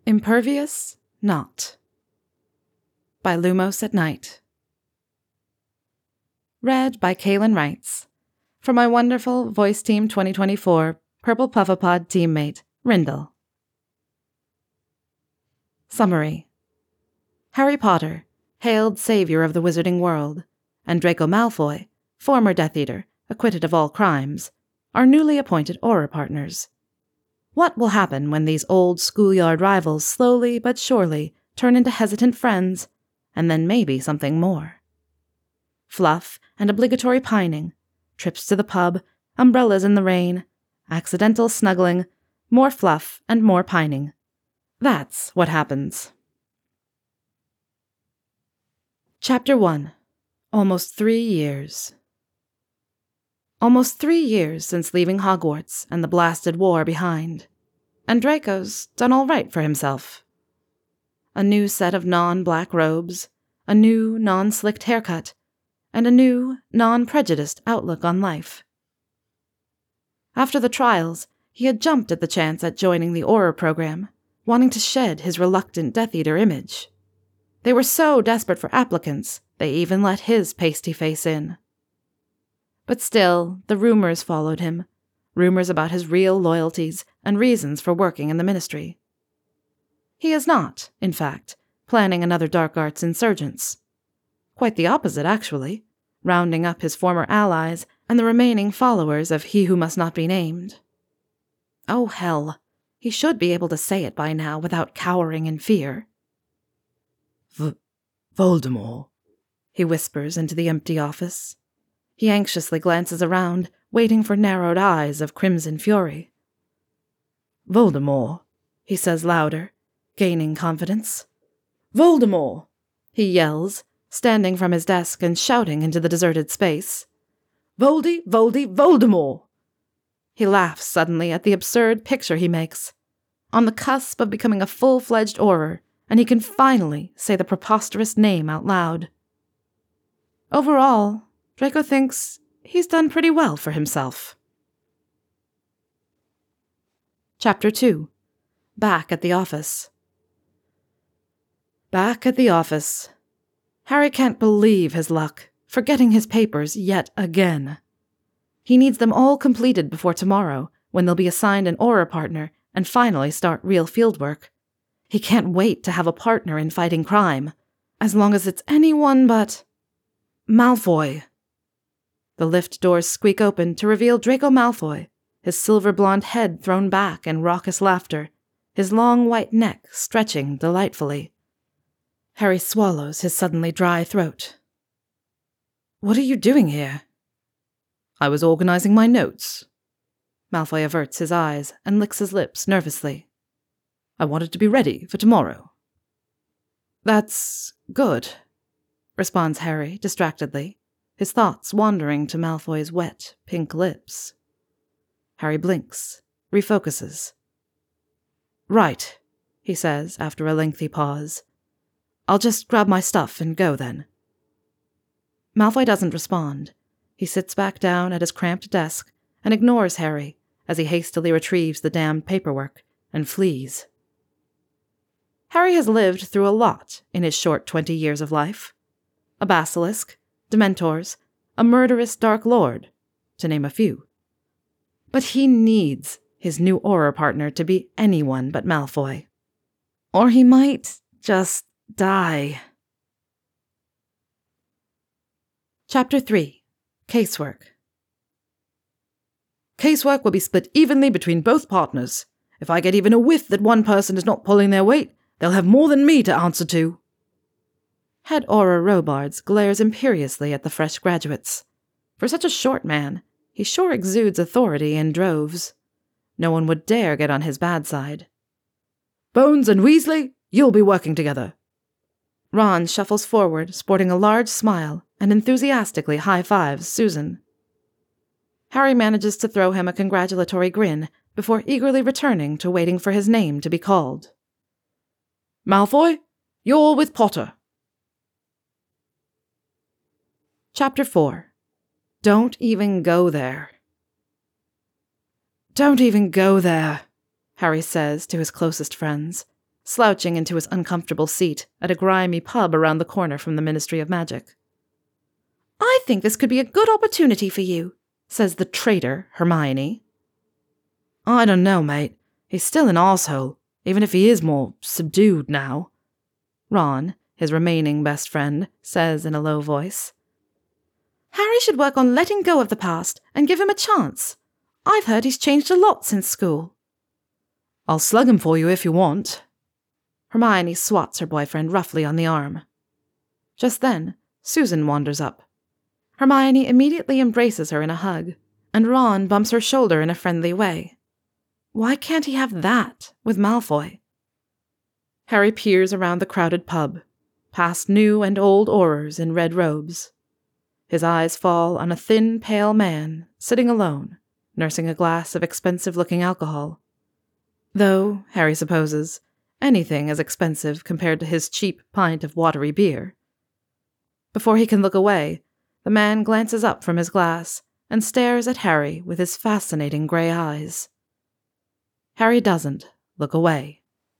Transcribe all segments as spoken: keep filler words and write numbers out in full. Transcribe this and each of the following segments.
Impervious Not by Lumos at Night. Read by Kaylin Wrights. For my wonderful Voice Team twenty twenty-four Purple Puffapod teammate, Rindle. Summary. Harry Potter, hailed savior of the wizarding world, and Draco Malfoy, former Death Eater, acquitted of all crimes, are newly appointed Auror partners. What will happen when these old schoolyard rivals slowly but surely turn into hesitant friends, and then maybe something more? Fluff and obligatory pining, trips to the pub, umbrellas in the rain, accidental snuggling, more fluff and more pining. That's what happens. Chapter one. Almost three years. Almost three years since leaving Hogwarts and the blasted war behind, and Draco's done all right for himself. A new set of non-black robes, a new non-slicked haircut, and a new, non-prejudiced outlook on life. After the trials, he had jumped at the chance at joining the Auror program, wanting to shed his reluctant Death Eater image. They were so desperate for applicants, they even let his pasty face in. But still, the rumors followed him, rumors about his real loyalties and reasons for working in the Ministry. He is not, in fact, planning another dark arts insurgence. Quite the opposite, actually, rounding up his former allies and the remaining followers of He Who Must Not Be Named. Oh, hell, he should be able to say it by now without cowering in fear. V- Voldemort, he whispers into the empty office. He anxiously glances around, waiting for narrowed eyes of crimson fury. Voldemort, he says louder, gaining confidence. Voldemort, he yells, standing from his desk and shouting into the deserted space. Voldy, Voldy, Voldemort! He laughs suddenly at the absurd picture he makes. On the cusp of becoming a full-fledged Auror, and he can finally say the preposterous name out loud. Overall, Draco thinks he's done pretty well for himself. Chapter two. Back at the office. Back at the office. Harry can't believe his luck, forgetting his papers yet again. He needs them all completed before tomorrow, when they'll be assigned an Auror partner and finally start real fieldwork. He can't wait to have a partner in fighting crime, as long as it's anyone but Malfoy. The lift doors squeak open to reveal Draco Malfoy, his silver-blonde head thrown back in raucous laughter, his long white neck stretching delightfully. Harry swallows his suddenly dry throat. "What are you doing here?" "I was organizing my notes." Malfoy averts his eyes and licks his lips nervously. "I wanted to be ready for tomorrow." "That's good," responds Harry distractedly, his thoughts wandering to Malfoy's wet, pink lips. Harry blinks, refocuses. "Right," he says after a lengthy pause. "I'll just grab my stuff and go then." Malfoy doesn't respond. He sits back down at his cramped desk and ignores Harry as he hastily retrieves the damned paperwork and flees. Harry has lived through a lot in his short twenty years of life. A basilisk, dementors, a murderous Dark Lord, to name a few. But he needs his new Auror partner to be anyone but Malfoy. Or he might just die. Chapter three. Casework. Casework will be split evenly between both partners. If I get even a whiff that one person is not pulling their weight, they'll have more than me to answer to. Head Auror Robards glares imperiously at the fresh graduates. For such a short man, he sure exudes authority in droves. No one would dare get on his bad side. Bones and Weasley, you'll be working together. Ron shuffles forward, sporting a large smile, and enthusiastically high-fives Susan. Harry manages to throw him a congratulatory grin before eagerly returning to waiting for his name to be called. Malfoy, you're with Potter. Chapter four. Don't even go there. Don't even go there, Harry says to his closest friends, slouching into his uncomfortable seat at a grimy pub around the corner from the Ministry of Magic. "I think this could be a good opportunity for you," says the traitor, Hermione. "I don't know, mate. He's still an arsehole, even if he is more subdued now," Ron, his remaining best friend, says in a low voice. "Harry should work on letting go of the past and give him a chance. I've heard he's changed a lot since school." "I'll slug him for you if you want." Hermione swats her boyfriend roughly on the arm. Just then, Susan wanders up. Hermione immediately embraces her in a hug, and Ron bumps her shoulder in a friendly way. Why can't he have that with Malfoy? Harry peers around the crowded pub, past new and old Aurors in red robes. His eyes fall on a thin, pale man sitting alone, nursing a glass of expensive-looking alcohol. Though, Harry supposes, anything is expensive compared to his cheap pint of watery beer. Before he can look away, the man glances up from his glass and stares at Harry with his fascinating grey eyes. Harry doesn't look away.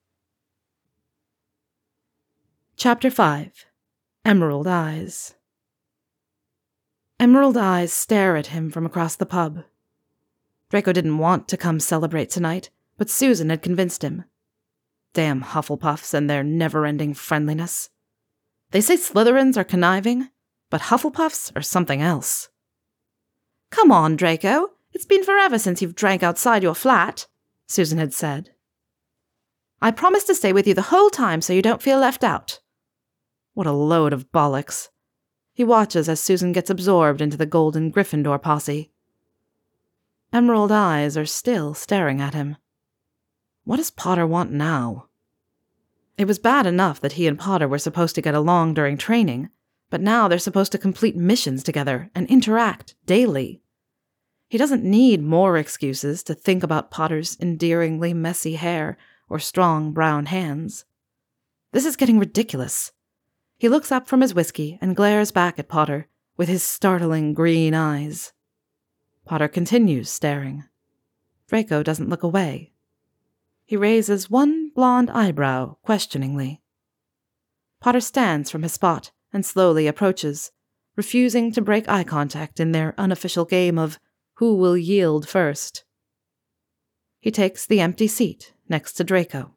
Chapter five. Emerald Eyes. Emerald eyes stare at him from across the pub. Draco didn't want to come celebrate tonight, but Susan had convinced him. Damn Hufflepuffs and their never-ending friendliness. They say Slytherins are conniving, but Hufflepuffs are something else. "Come on, Draco. It's been forever since you've drank outside your flat," Susan had said. "I promised to stay with you the whole time so you don't feel left out." What a load of bollocks. He watches as Susan gets absorbed into the golden Gryffindor posse. Emerald eyes are still staring at him. What does Potter want now? It was bad enough that he and Potter were supposed to get along during training, but now they're supposed to complete missions together and interact daily. He doesn't need more excuses to think about Potter's endearingly messy hair or strong brown hands. This is getting ridiculous. He looks up from his whiskey and glares back at Potter with his startling green eyes. Potter continues staring. Draco doesn't look away. He raises one blonde eyebrow questioningly. Potter stands from his spot and slowly approaches, refusing to break eye contact in their unofficial game of who will yield first. He takes the empty seat next to Draco.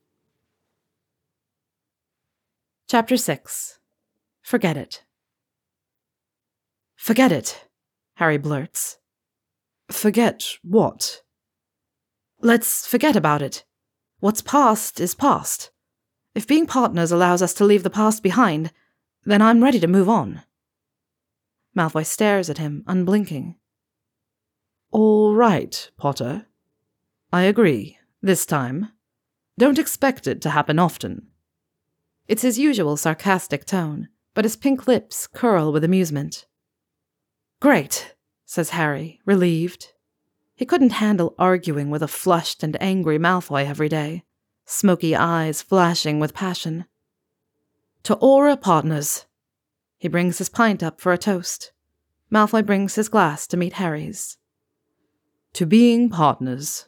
Chapter six. Forget It. "Forget it," Harry blurts. "Forget what?" "Let's forget about it. What's past is past. If being partners allows us to leave the past behind, then I'm ready to move on." Malfoy stares at him, unblinking. "All right, Potter. I agree, this time. Don't expect it to happen often." It's his usual sarcastic tone, but his pink lips curl with amusement. "Great," says Harry, relieved. He couldn't handle arguing with a flushed and angry Malfoy every day, smoky eyes flashing with passion. "To Auror partners." He brings his pint up for a toast. Malfoy brings his glass to meet Harry's. "To being partners."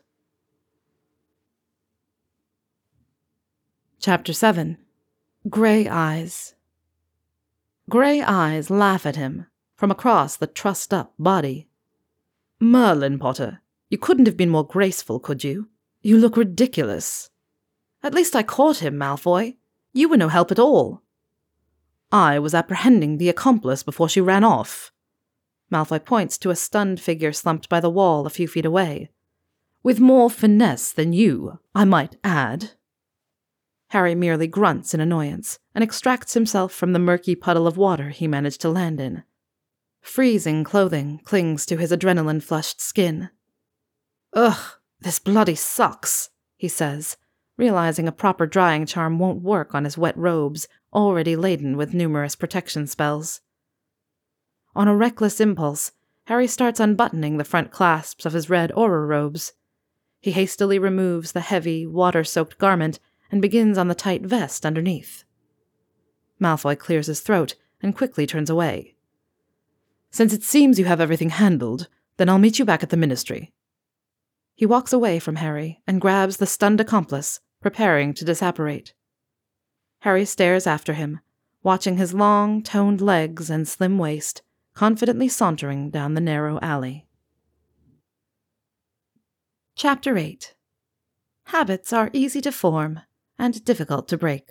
Chapter seven. Grey Eyes. Grey eyes laugh at him from across the trussed-up body. "Merlin, Potter, you couldn't have been more graceful, could you? You look ridiculous." "At least I caught him, Malfoy. You were no help at all." "I was apprehending the accomplice before she ran off." Malfoy points to a stunned figure slumped by the wall a few feet away. "With more finesse than you, I might add." Harry merely grunts in annoyance and extracts himself from the murky puddle of water he managed to land in. Freezing clothing clings to his adrenaline-flushed skin. "Ugh, this bloody sucks," he says, realizing a proper drying charm won't work on his wet robes, already laden with numerous protection spells. On a reckless impulse, Harry starts unbuttoning the front clasps of his red Auror robes. He hastily removes the heavy, water-soaked garment and begins on the tight vest underneath. Malfoy clears his throat and quickly turns away. "Since it seems you have everything handled, then I'll meet you back at the Ministry." He walks away from Harry and grabs the stunned accomplice, preparing to disapparate. Harry stares after him, watching his long, toned legs and slim waist, confidently sauntering down the narrow alley. Chapter eight. Habits are easy to form and difficult to break.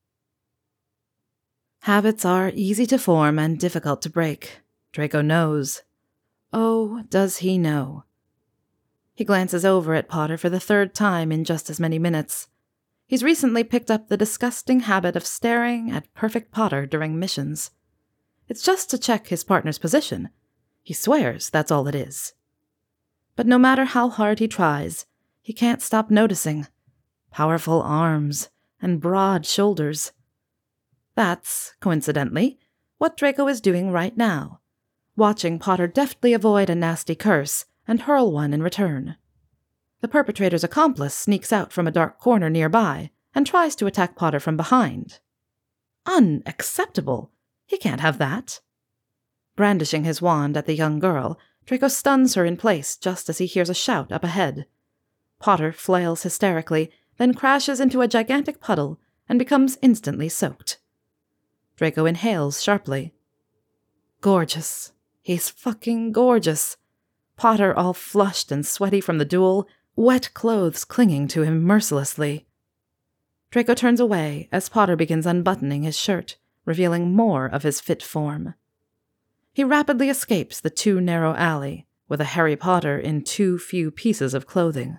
Habits are easy to form and difficult to break. Draco knows. Oh, does he know? He glances over at Potter for the third time in just as many minutes. He's recently picked up the disgusting habit of staring at perfect Potter during missions. It's just to check his partner's position. He swears that's all it is. But no matter how hard he tries, he can't stop noticing powerful arms and broad shoulders. That's, coincidentally, what Draco is doing right now, watching Potter deftly avoid a nasty curse and hurl one in return. The perpetrator's accomplice sneaks out from a dark corner nearby and tries to attack Potter from behind. Unacceptable! He can't have that. Brandishing his wand at the young girl, Draco stuns her in place just as he hears a shout up ahead. Potter flails hysterically, then crashes into a gigantic puddle and becomes instantly soaked. Draco inhales sharply. Gorgeous. He's fucking gorgeous. Potter all flushed and sweaty from the duel, wet clothes clinging to him mercilessly. Draco turns away as Potter begins unbuttoning his shirt, revealing more of his fit form. He rapidly escapes the too narrow alley, with a Harry Potter in too few pieces of clothing.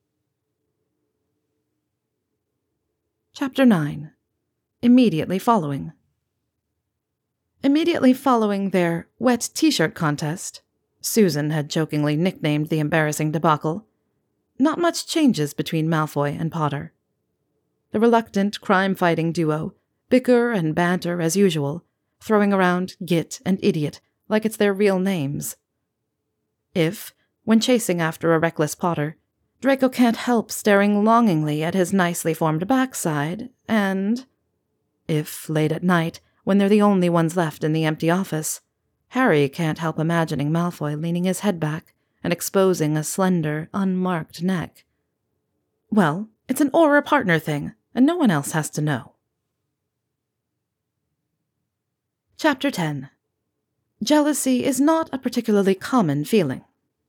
Chapter nine. Immediately following. Immediately following their wet t-shirt contest, Susan had jokingly nicknamed the embarrassing debacle, not much changes between Malfoy and Potter. The reluctant crime-fighting duo bicker and banter as usual, throwing around git and idiot like it's their real names. If, when chasing after a reckless Potter, Draco can't help staring longingly at his nicely formed backside, and if, late at night, when they're the only ones left in the empty office, Harry can't help imagining Malfoy leaning his head back and exposing a slender, unmarked neck. Well, it's an Auror partner thing, and no one else has to know. Chapter ten. Jealousy is not a particularly common feeling.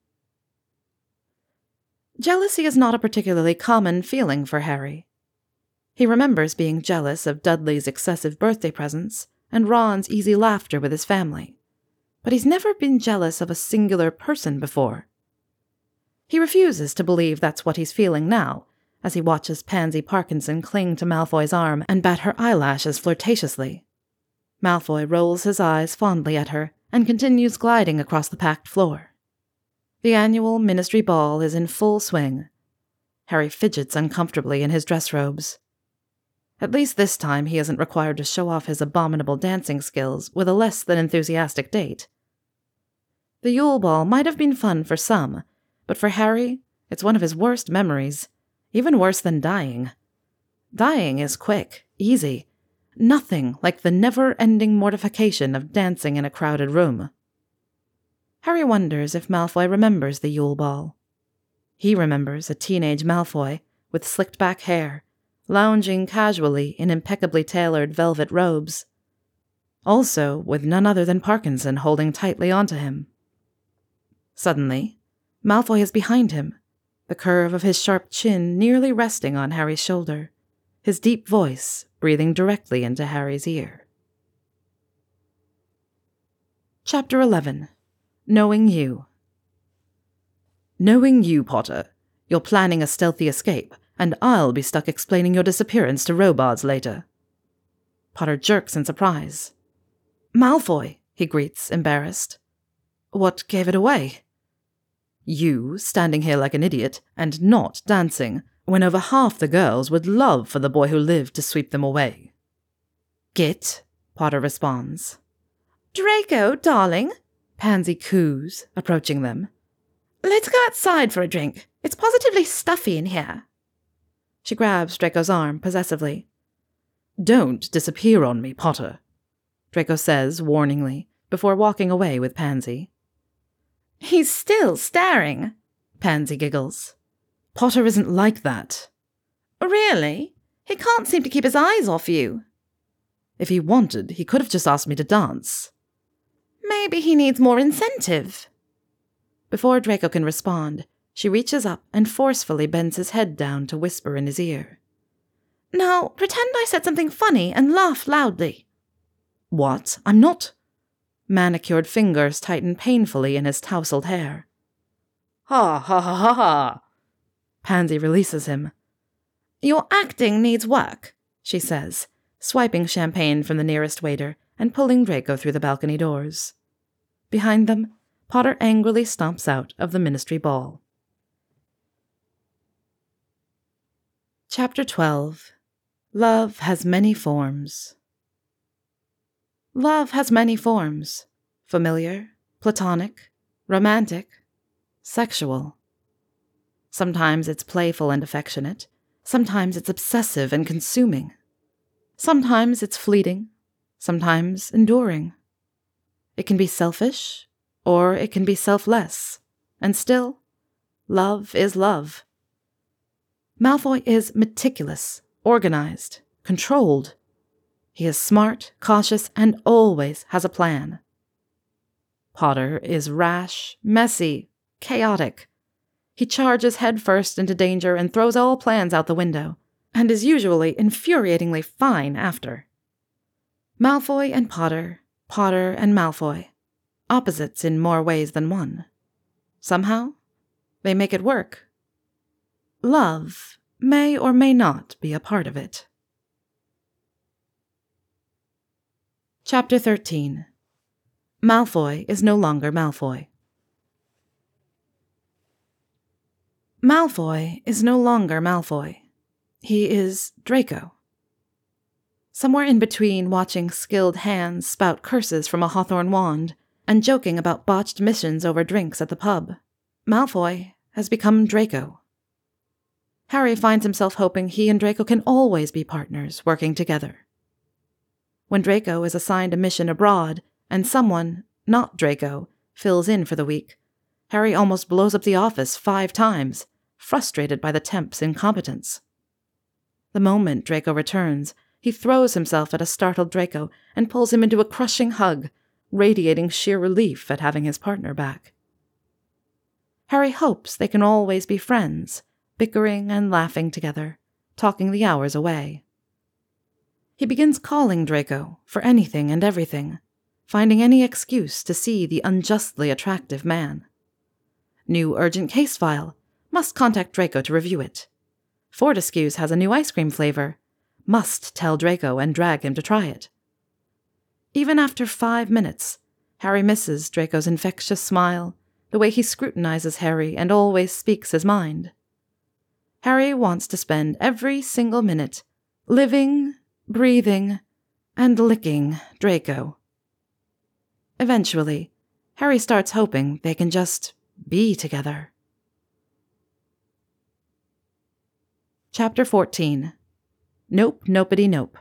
Jealousy is not a particularly common feeling for Harry. He remembers being jealous of Dudley's excessive birthday presents and Ron's easy laughter with his family, but he's never been jealous of a singular person before. He refuses to believe that's what he's feeling now, as he watches Pansy Parkinson cling to Malfoy's arm and bat her eyelashes flirtatiously. Malfoy rolls his eyes fondly at her and continues gliding across the packed floor. The annual ministry ball is in full swing. Harry fidgets uncomfortably in his dress robes. At least this time he isn't required to show off his abominable dancing skills with a less than enthusiastic date. The Yule Ball might have been fun for some, but for Harry, it's one of his worst memories, even worse than dying. Dying is quick, easy, nothing like the never-ending mortification of dancing in a crowded room. Harry wonders if Malfoy remembers the Yule Ball. He remembers a teenage Malfoy with slicked-back hair, lounging casually in impeccably tailored velvet robes. Also with none other than Parkinson holding tightly onto him. Suddenly, Malfoy is behind him, the curve of his sharp chin nearly resting on Harry's shoulder, his deep voice breathing directly into Harry's ear. Chapter eleven. Knowing You. Knowing you, Potter. You're planning a stealthy escape, and I'll be stuck explaining your disappearance to robards later. Potter jerks in surprise. Malfoy, he greets, embarrassed. What gave it away? You, standing here like an idiot, and not dancing, when over half the girls would love for the boy who lived to sweep them away. Git, Potter responds. Draco, darling, Pansy coos, approaching them. Let's go outside for a drink. It's positively stuffy in here. She grabs Draco's arm possessively. Don't disappear on me, Potter, Draco says warningly, before walking away with Pansy. He's still staring, Pansy giggles. Potter isn't like that. Really? He can't seem to keep his eyes off you. If he wanted, he could have just asked me to dance. Maybe he needs more incentive. Before Draco can respond, she reaches up and forcefully bends his head down to whisper in his ear. Now, pretend I said something funny and laugh loudly. What? I'm not... Manicured fingers tighten painfully in his tousled hair. Ha ha ha ha ha! Pansy releases him. Your acting needs work, she says, swiping champagne from the nearest waiter and pulling Draco through the balcony doors. Behind them, Potter angrily stomps out of the ministry ball. Chapter twelve. Love has many forms. Love has many forms. Familiar, platonic, romantic, sexual. Sometimes it's playful and affectionate. Sometimes it's obsessive and consuming. Sometimes it's fleeting. Sometimes enduring. It can be selfish, or it can be selfless. And still, love is love. Malfoy is meticulous, organized, controlled. He is smart, cautious, and always has a plan. Potter is rash, messy, chaotic. He charges headfirst into danger and throws all plans out the window, and is usually infuriatingly fine after. Malfoy and Potter, Potter and Malfoy, opposites in more ways than one. Somehow, they make it work. Love may or may not be a part of it. Chapter thirteen. Malfoy is no longer Malfoy. Malfoy is no longer Malfoy. He is Draco. Somewhere in between watching skilled hands spout curses from a hawthorn wand and joking about botched missions over drinks at the pub, Malfoy has become Draco. Harry finds himself hoping he and Draco can always be partners working together. When Draco is assigned a mission abroad and someone, not Draco, fills in for the week, Harry almost blows up the office five times, frustrated by the temp's incompetence. The moment Draco returns, he throws himself at a startled Draco and pulls him into a crushing hug, radiating sheer relief at having his partner back. Harry hopes they can always be friends, bickering and laughing together, talking the hours away. He begins calling Draco for anything and everything, finding any excuse to see the unjustly attractive man. New urgent case file. Must contact Draco to review it. Fortescue's has a new ice cream flavor. Must tell Draco and drag him to try it. Even after five minutes, Harry misses Draco's infectious smile, the way he scrutinizes Harry and always speaks his mind. Harry wants to spend every single minute living, breathing, and licking Draco. Eventually, Harry starts hoping they can just be together. Chapter fourteen. Nope, nopity nope.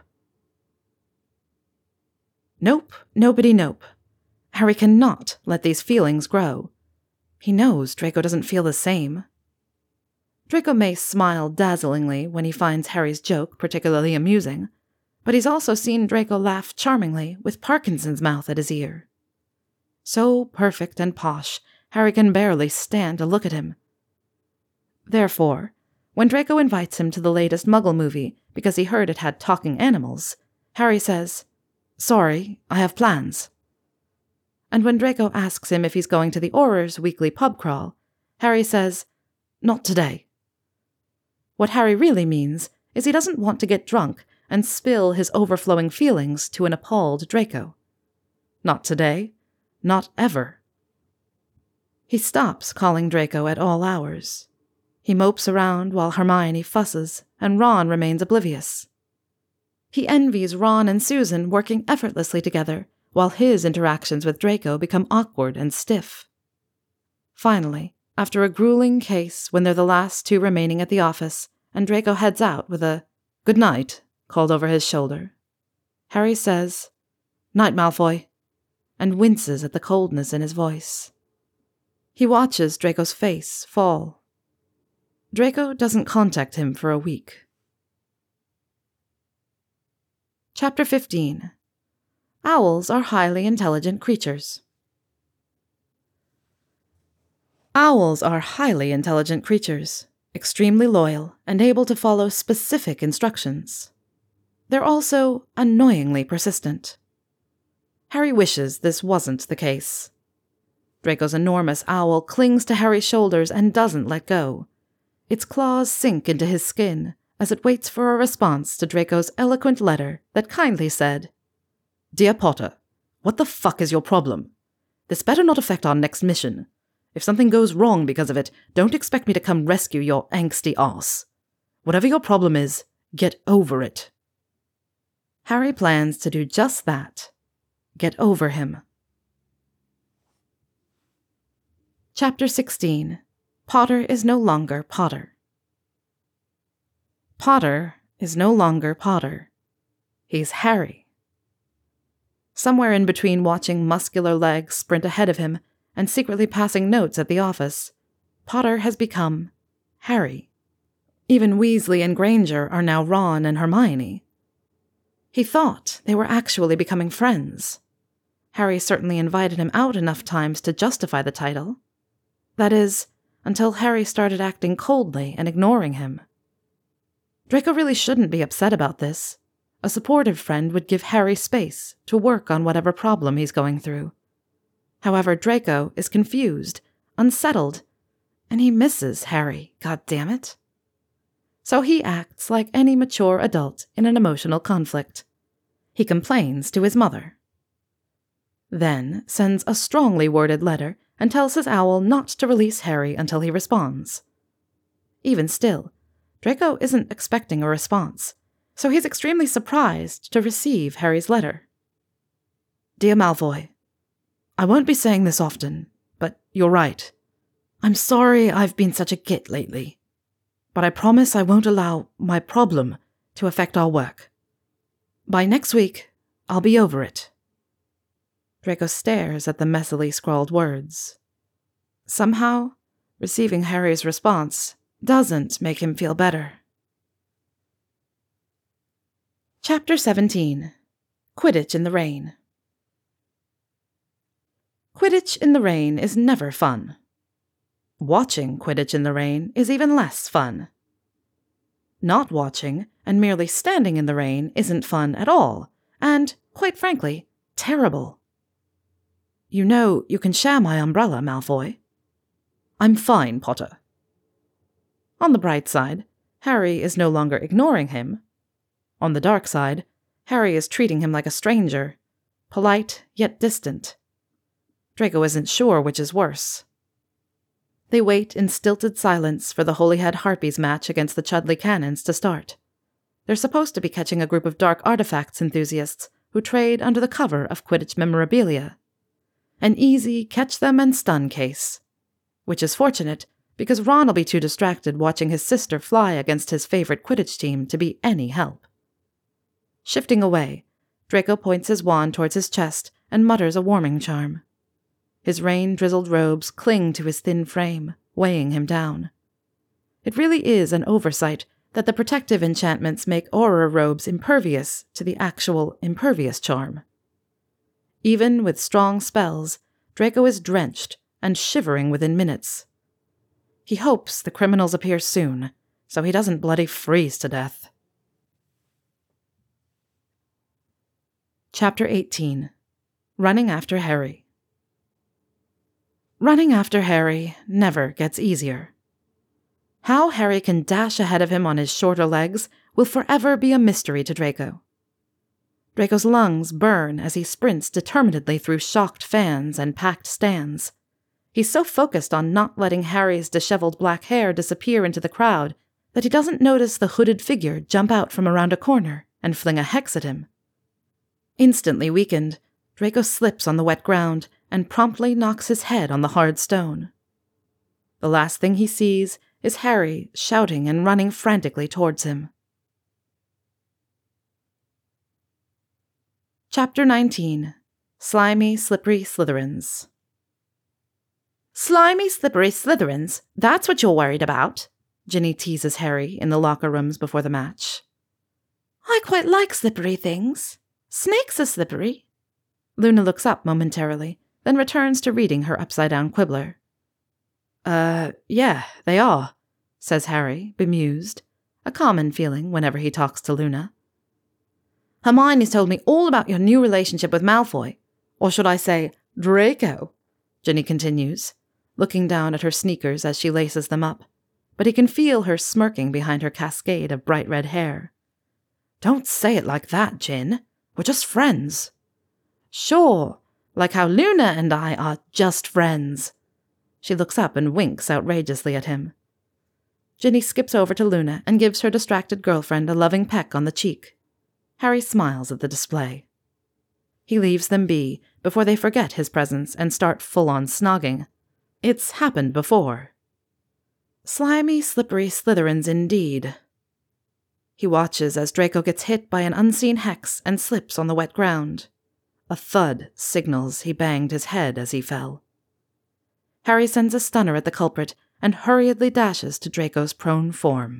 Nope, nopity nope. Harry cannot let these feelings grow. He knows Draco doesn't feel the same. Draco may smile dazzlingly when he finds Harry's joke particularly amusing, but he's also seen Draco laugh charmingly with Parkinson's mouth at his ear. So perfect and posh, Harry can barely stand to look at him. Therefore, when Draco invites him to the latest Muggle movie because he heard it had talking animals, Harry says, "Sorry, I have plans." And when Draco asks him if he's going to the Auror's weekly pub crawl, Harry says, "Not today." What Harry really means is he doesn't want to get drunk and spill his overflowing feelings to an appalled Draco. Not today, not ever. He stops calling Draco at all hours. He mopes around while Hermione fusses, and Ron remains oblivious. He envies Ron and Susan working effortlessly together, while his interactions with Draco become awkward and stiff. Finally, after a grueling case when they're the last two remaining at the office, and Draco heads out with a "good night" called over his shoulder, Harry says, "Night, Malfoy," and winces at the coldness in his voice. He watches Draco's face fall. Draco doesn't contact him for a week. Chapter fifteen. Owls are highly intelligent creatures. Owls are highly intelligent creatures, extremely loyal and able to follow specific instructions. They're also annoyingly persistent. Harry wishes this wasn't the case. Draco's enormous owl clings to Harry's shoulders and doesn't let go. Its claws sink into his skin as it waits for a response to Draco's eloquent letter that kindly said, "Dear Potter, what the fuck is your problem? This better not affect our next mission. If something goes wrong because of it, don't expect me to come rescue your angsty ass. Whatever your problem is, get over it." Harry plans to do just that. Get over him. Chapter sixteen. Potter is no longer Potter. Potter is no longer Potter. He's Harry. Somewhere in between watching muscular legs sprint ahead of him and secretly passing notes at the office, Potter has become Harry. Even Weasley and Granger are now Ron and Hermione. He thought they were actually becoming friends. Harry certainly invited him out enough times to justify the title. That is, until Harry started acting coldly and ignoring him. Draco really shouldn't be upset about this. A supportive friend would give Harry space to work on whatever problem he's going through. However, Draco is confused, unsettled, and he misses Harry, goddammit. So he acts like any mature adult in an emotional conflict. He complains to his mother. Then sends a strongly worded letter and tells his owl not to release Harry until he responds. Even still, Draco isn't expecting a response, so he's extremely surprised to receive Harry's letter. "Dear Malfoy, I won't be saying this often, but you're right. I'm sorry I've been such a git lately, but I promise I won't allow my problem to affect our work. By next week, I'll be over it." Draco stares at the messily scrawled words. Somehow, receiving Harry's response doesn't make him feel better. Chapter seventeen. Quidditch in the Rain. Quidditch in the rain is never fun. Watching Quidditch in the rain is even less fun. Not watching and merely standing in the rain isn't fun at all, and, quite frankly, terrible. "You know you can share my umbrella, Malfoy." "I'm fine, Potter." On the bright side, Harry is no longer ignoring him. On the dark side, Harry is treating him like a stranger, polite yet distant. Draco isn't sure which is worse. They wait in stilted silence for the Holyhead Harpies match against the Chudley Cannons to start. They're supposed to be catching a group of dark artifacts enthusiasts who trade under the cover of Quidditch memorabilia. An easy catch-them-and-stun case. Which is fortunate, because Ron will be too distracted watching his sister fly against his favorite Quidditch team to be any help. Shifting away, Draco points his wand towards his chest and mutters a warming charm. His rain-drizzled robes cling to his thin frame, weighing him down. It really is an oversight that the protective enchantments make Auror robes impervious to the actual impervious charm. Even with strong spells, Draco is drenched and shivering within minutes. He hopes the criminals appear soon, so he doesn't bloody freeze to death. Chapter eighteen. Running After Harry. Running after Harry never gets easier. How Harry can dash ahead of him on his shorter legs will forever be a mystery to Draco. Draco's lungs burn as he sprints determinedly through shocked fans and packed stands. He's so focused on not letting Harry's disheveled black hair disappear into the crowd that he doesn't notice the hooded figure jump out from around a corner and fling a hex at him. Instantly weakened, Draco slips on the wet ground and promptly knocks his head on the hard stone. The last thing he sees is Harry shouting and running frantically towards him. Chapter nineteen. Slimy, Slippery Slytherins. "Slimy, slippery Slytherins? That's what you're worried about?" Ginny teases Harry in the locker rooms before the match. "I quite like slippery things. Snakes are slippery. Luna looks up momentarily, then returns to reading her upside-down quibbler. Uh, yeah, they are, says Harry, bemused, a common feeling whenever he talks to Luna. Hermione's told me all about your new relationship with Malfoy, or should I say, Draco, Ginny continues, looking down at her sneakers as she laces them up, but he can feel her smirking behind her cascade of bright red hair. Don't say it like that, Gin. We're just friends. Sure, like how Luna and I are just friends. She looks up and winks outrageously at him. Ginny skips over to Luna and gives her distracted girlfriend a loving peck on the cheek. Harry smiles at the display. He leaves them be before they forget his presence and start full-on snogging. It's happened before. Slimy, slippery Slytherins indeed. He watches as Draco gets hit by an unseen hex and slips on the wet ground. A thud signals he banged his head as he fell. Harry sends a stunner at the culprit and hurriedly dashes to Draco's prone form.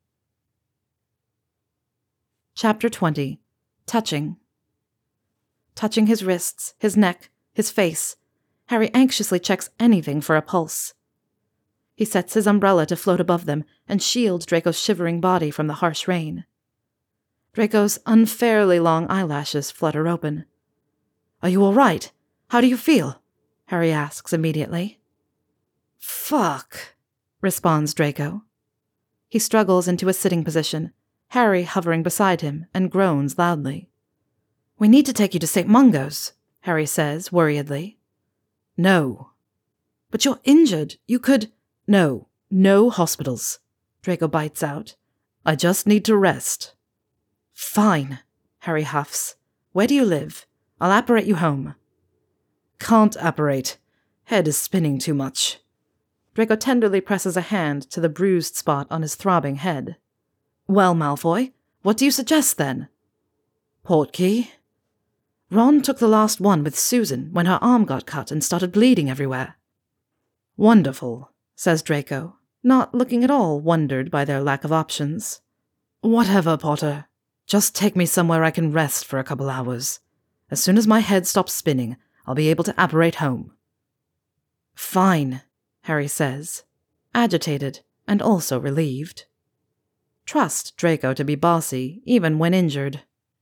Chapter twenty. Touching. Touching his wrists, his neck, his face, Harry anxiously checks anything for a pulse. He sets his umbrella to float above them and shield Draco's shivering body from the harsh rain. Draco's unfairly long eyelashes flutter open. Are you all right? How do you feel? Harry asks immediately. Fuck, responds Draco. He struggles into a sitting position, Harry hovering beside him, and groans loudly. We need to take you to Saint Mungo's, Harry says worriedly. No. But you're injured. You could... No, no hospitals, Draco bites out. I just need to rest. Fine, Harry huffs. Where do you live? I'll apparate you home. Can't apparate. Head is spinning too much. Draco tenderly presses a hand to the bruised spot on his throbbing head. Well, Malfoy, what do you suggest then? Portkey? Ron took the last one with Susan when her arm got cut and started bleeding everywhere. Wonderful, says Draco, not looking at all wondered by their lack of options. Whatever, Potter. Just take me somewhere I can rest for a couple hours. As soon as my head stops spinning, I'll be able to apparate home. Fine, Harry says, agitated and also relieved. Trust Draco to be bossy, even when injured.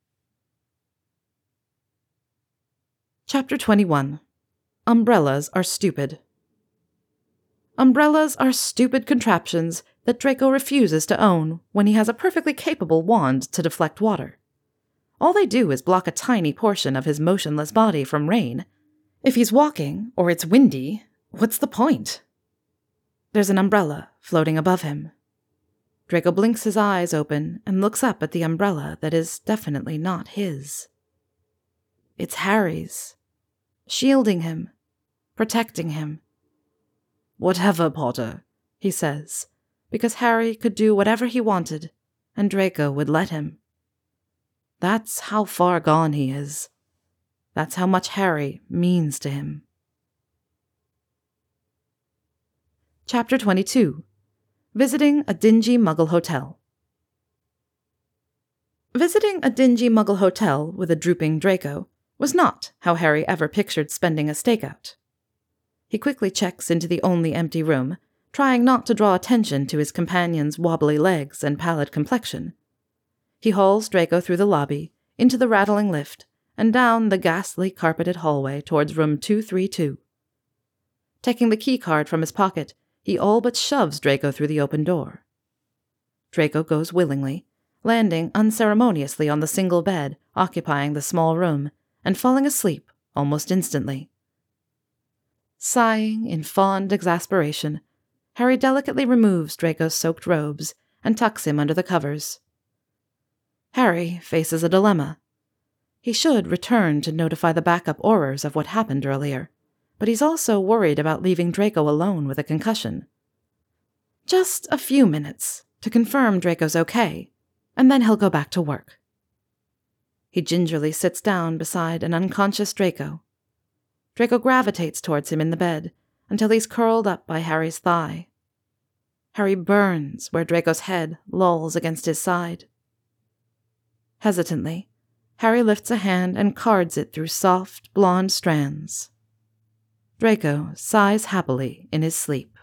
Chapter twenty-one. Umbrellas are stupid. Umbrellas are stupid contraptions that Draco refuses to own when he has a perfectly capable wand to deflect water. All they do is block a tiny portion of his motionless body from rain. If he's walking, or it's windy, what's the point? There's an umbrella floating above him. Draco blinks his eyes open and looks up at the umbrella that is definitely not his. It's Harry's, shielding him, protecting him. Whatever, Potter, he says, because Harry could do whatever he wanted, and Draco would let him. That's how far gone he is. That's how much Harry means to him. Chapter twenty-two. Visiting a dingy Muggle hotel. Visiting a dingy Muggle hotel with a drooping Draco was not how Harry ever pictured spending a stakeout. He quickly checks into the only empty room, trying not to draw attention to his companion's wobbly legs and pallid complexion. He hauls Draco through the lobby, into the rattling lift, and down the ghastly carpeted hallway towards room two thirty-two. Taking the key card from his pocket, he all but shoves Draco through the open door. Draco goes willingly, landing unceremoniously on the single bed occupying the small room, and falling asleep almost instantly. Sighing in fond exasperation, Harry delicately removes Draco's soaked robes and tucks him under the covers. Harry faces a dilemma. He should return to notify the backup Aurors of what happened earlier, but he's also worried about leaving Draco alone with a concussion. Just a few minutes to confirm Draco's okay, and then he'll go back to work. He gingerly sits down beside an unconscious Draco. Draco gravitates towards him in the bed until he's curled up by Harry's thigh. Harry burns where Draco's head lolls against his side. Hesitantly, Harry lifts a hand and cards it through soft, blonde strands. Draco sighs happily in his sleep.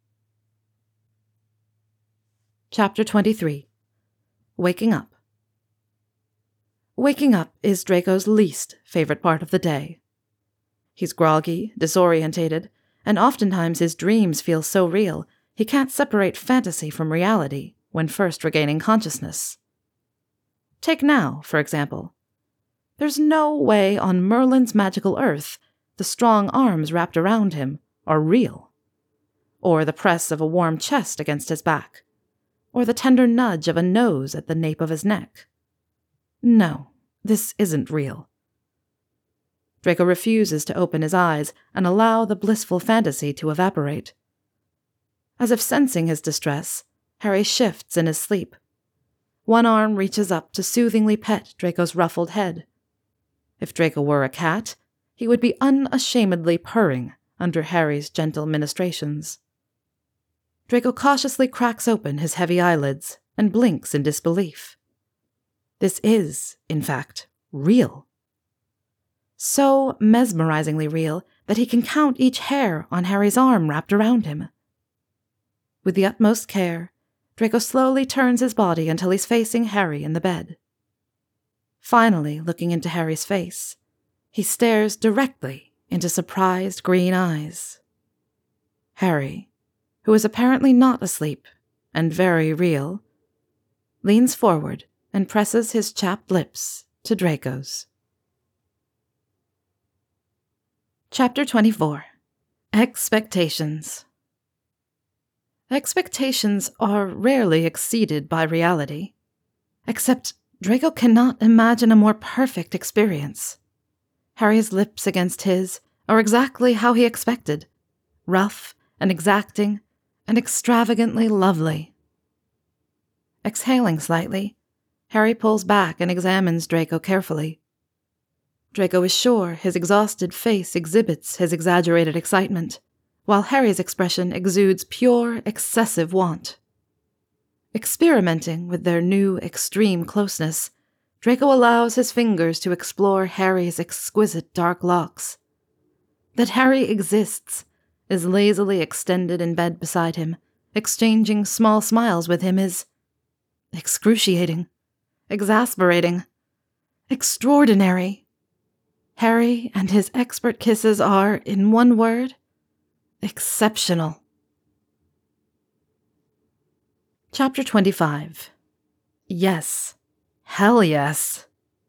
Chapter twenty-three. Waking Up. Waking up is Draco's least favorite part of the day. He's groggy, disorientated, and oftentimes his dreams feel so real he can't separate fantasy from reality when first regaining consciousness. Take now, for example. There's no way on Merlin's magical earth the strong arms wrapped around him are real, or the press of a warm chest against his back, or the tender nudge of a nose at the nape of his neck. No, this isn't real. Draco refuses to open his eyes and allow the blissful fantasy to evaporate. As if sensing his distress, Harry shifts in his sleep. One arm reaches up to soothingly pet Draco's ruffled head. If Draco were a cat, he would be unashamedly purring under Harry's gentle ministrations. Draco cautiously cracks open his heavy eyelids and blinks in disbelief. This is, in fact, real. So mesmerizingly real that he can count each hair on Harry's arm wrapped around him. With the utmost care, Draco slowly turns his body until he's facing Harry in the bed. Finally, looking into Harry's face, he stares directly into surprised green eyes. Harry, who is apparently not asleep and very real, leans forward and presses his chapped lips to Draco's. Chapter twenty-four. Expectations. Expectations are rarely exceeded by reality, except Draco cannot imagine a more perfect experience. Harry's lips against his are exactly how he expected, rough and exacting and extravagantly lovely. Exhaling slightly, Harry pulls back and examines Draco carefully. Draco is sure his exhausted face exhibits his exaggerated excitement, while Harry's expression exudes pure, excessive want. Experimenting with their new, extreme closeness, Draco allows his fingers to explore Harry's exquisite dark locks. That Harry exists is lazily extended in bed beside him, exchanging small smiles with him is excruciating, exasperating, extraordinary. Harry and his expert kisses are, in one word, exceptional. Chapter twenty-five. Yes. Hell yes.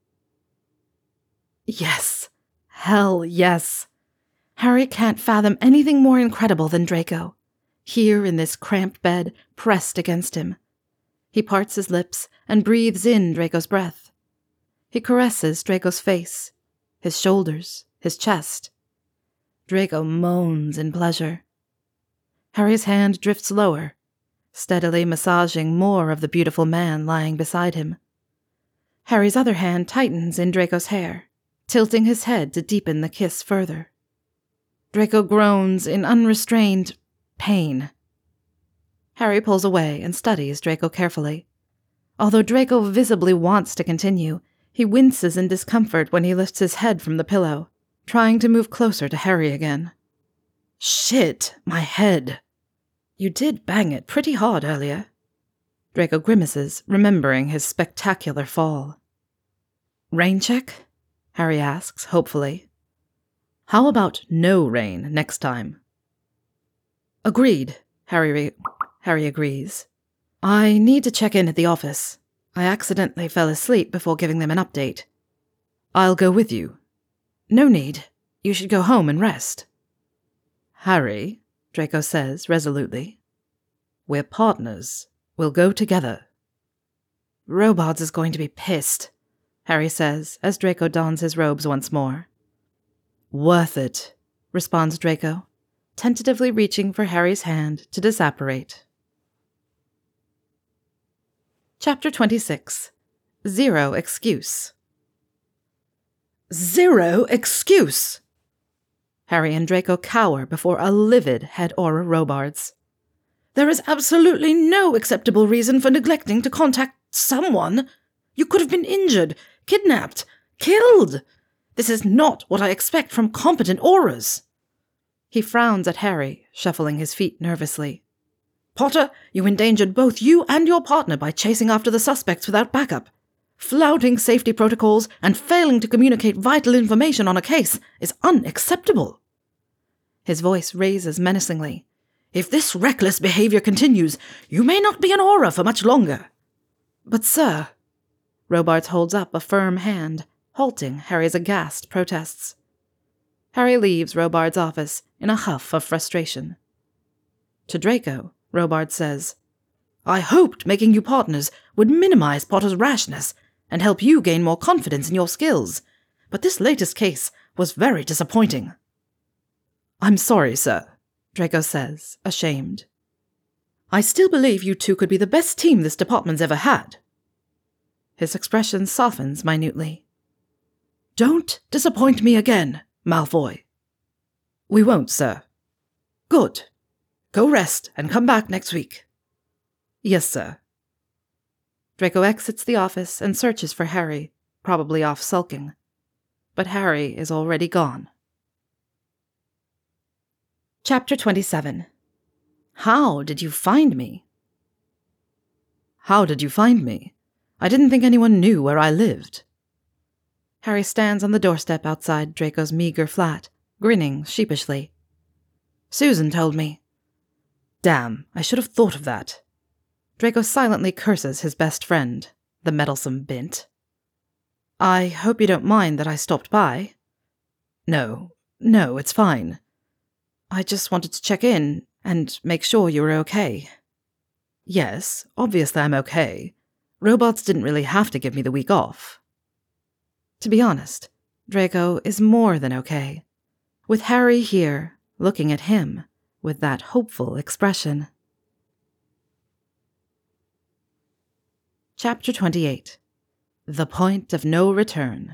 Yes. Hell yes. Harry can't fathom anything more incredible than Draco, here in this cramped bed, pressed against him. He parts his lips and breathes in Draco's breath. He caresses Draco's face, his shoulders, his chest. Draco moans in pleasure. Harry's hand drifts lower, steadily massaging more of the beautiful man lying beside him. Harry's other hand tightens in Draco's hair, tilting his head to deepen the kiss further. Draco groans in unrestrained pain. Harry pulls away and studies Draco carefully. Although Draco visibly wants to continue, he winces in discomfort when he lifts his head from the pillow, trying to move closer to Harry again. Shit, my head. You did bang it pretty hard earlier. Draco grimaces, remembering his spectacular fall. Rain check? Harry asks, hopefully. How about no rain next time? Agreed, Harry, re- Harry agrees. I need to check in at the office. I accidentally fell asleep before giving them an update. I'll go with you. No need. You should go home and rest. Harry, Draco says resolutely. We're partners. We'll go together. Robards is going to be pissed, Harry says as Draco dons his robes once more. Worth it, responds Draco, tentatively reaching for Harry's hand to disapparate. Chapter twenty-six. Zero Excuse. Zero excuse! Harry and Draco cower before a livid head Auror Robards. There is absolutely no acceptable reason for neglecting to contact someone. You could have been injured, kidnapped, killed. This is not what I expect from competent Aurors. He frowns at Harry, shuffling his feet nervously. Potter, you endangered both you and your partner by chasing after the suspects without backup. Flouting safety protocols and failing to communicate vital information on a case is unacceptable. His voice raises menacingly. If this reckless behavior continues, you may not be an Auror for much longer. But, sir... Robards holds up a firm hand, halting Harry's aghast protests. Harry leaves Robards' office in a huff of frustration. To Draco, Robards says, I hoped making you partners would minimize Potter's rashness and help you gain more confidence in your skills, but this latest case was very disappointing. I'm sorry, sir, Draco says, ashamed. I still believe you two could be the best team this department's ever had. His expression softens minutely. Don't disappoint me again, Malfoy. We won't, sir. Good. Go rest and come back next week. Yes, sir. Draco exits the office and searches for Harry, probably off sulking. But Harry is already gone. Chapter twenty-seven. How did you find me? How did you find me? I didn't think anyone knew where I lived. Harry stands on the doorstep outside Draco's meager flat, grinning sheepishly. Susan told me. Damn, I should have thought of that. Draco silently curses his best friend, the meddlesome bint. I hope you don't mind that I stopped by. No, no, it's fine. I just wanted to check in and make sure you were okay. Yes, obviously I'm okay. Robots didn't really have to give me the week off. To be honest, Draco is more than okay. With Harry here, looking at him with that hopeful expression. Chapter twenty-eight. The Point of No Return.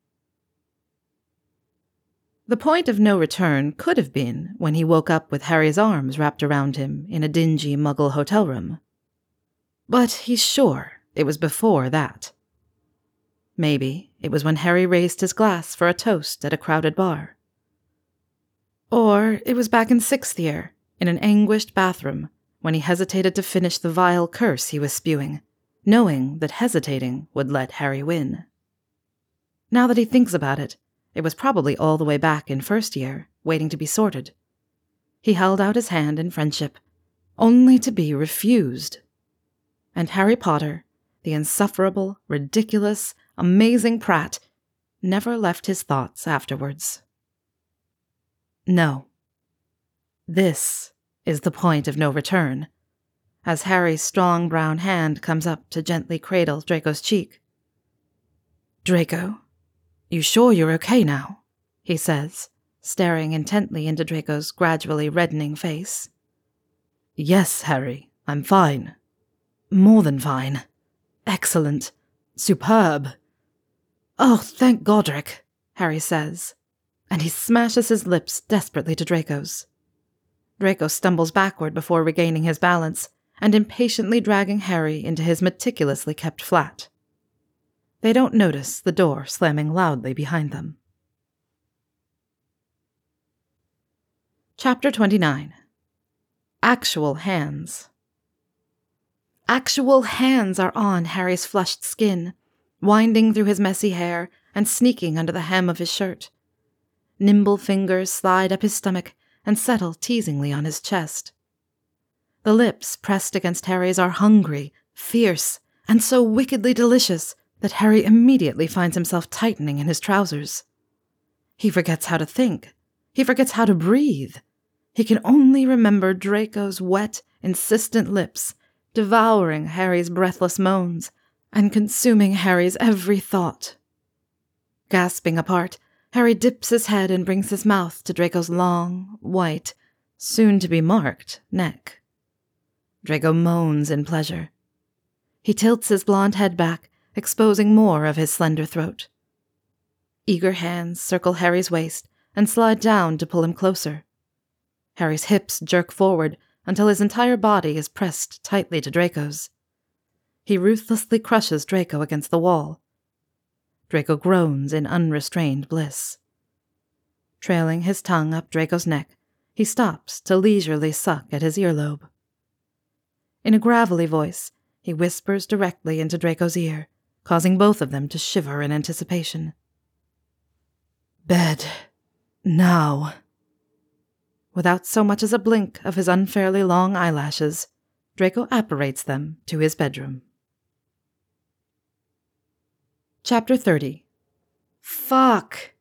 The point of no return could have been when he woke up with Harry's arms wrapped around him in a dingy Muggle hotel room. But he's sure it was before that. Maybe it was when Harry raised his glass for a toast at a crowded bar. Or it was back in sixth year, in an anguished bathroom, when he hesitated to finish the vile curse he was spewing, knowing that hesitating would let Harry win. Now that he thinks about it, it was probably all the way back in first year, waiting to be sorted. He held out his hand in friendship, only to be refused. And Harry Potter, the insufferable, ridiculous, amazing prat, never left his thoughts afterwards. No. This is the point of no return, as Harry's strong brown hand comes up to gently cradle Draco's cheek. Draco, you sure you're okay now? He says, staring intently into Draco's gradually reddening face. Yes, Harry, I'm fine. More than fine. Excellent. Superb. Oh, thank Godric, Harry says, and he smashes his lips desperately to Draco's. Draco stumbles backward before regaining his balance and impatiently dragging Harry into his meticulously kept flat. They don't notice the door slamming loudly behind them. Chapter twenty-nine. Actual hands. Actual hands are on Harry's flushed skin, winding through his messy hair and sneaking under the hem of his shirt. Nimble fingers slide up his stomach and settle teasingly on his chest. The lips pressed against Harry's are hungry, fierce, and so wickedly delicious that Harry immediately finds himself tightening in his trousers. He forgets how to think. He forgets how to breathe. He can only remember Draco's wet, insistent lips, devouring Harry's breathless moans, and consuming Harry's every thought. Gasping apart, Harry dips his head and brings his mouth to Draco's long, white, soon-to-be-marked neck. Draco moans in pleasure. He tilts his blonde head back, exposing more of his slender throat. Eager hands circle Harry's waist and slide down to pull him closer. Harry's hips jerk forward until his entire body is pressed tightly to Draco's. He ruthlessly crushes Draco against the wall. Draco groans in unrestrained bliss. Trailing his tongue up Draco's neck, he stops to leisurely suck at his earlobe. In a gravelly voice, he whispers directly into Draco's ear, causing both of them to shiver in anticipation. "Bed. Now." Without so much as a blink of his unfairly long eyelashes, Draco apparates them to his bedroom. Chapter thirty. Fuck.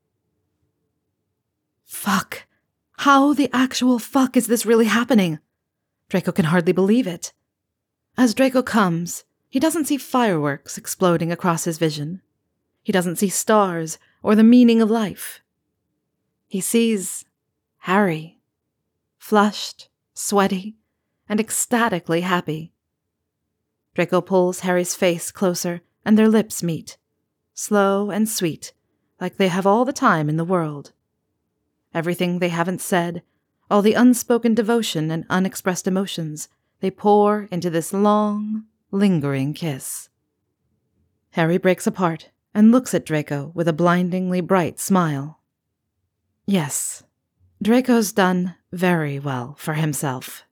Fuck. How the actual fuck is this really happening? Draco can hardly believe it. As Draco comes, he doesn't see fireworks exploding across his vision. He doesn't see stars or the meaning of life. He sees Harry, flushed, sweaty, and ecstatically happy. Draco pulls Harry's face closer, and their lips meet, slow and sweet, like they have all the time in the world. Everything they haven't said, all the unspoken devotion and unexpressed emotions, they pour into this long, lingering kiss. Harry breaks apart and looks at Draco with a blindingly bright smile. Yes, Draco's done very well for himself.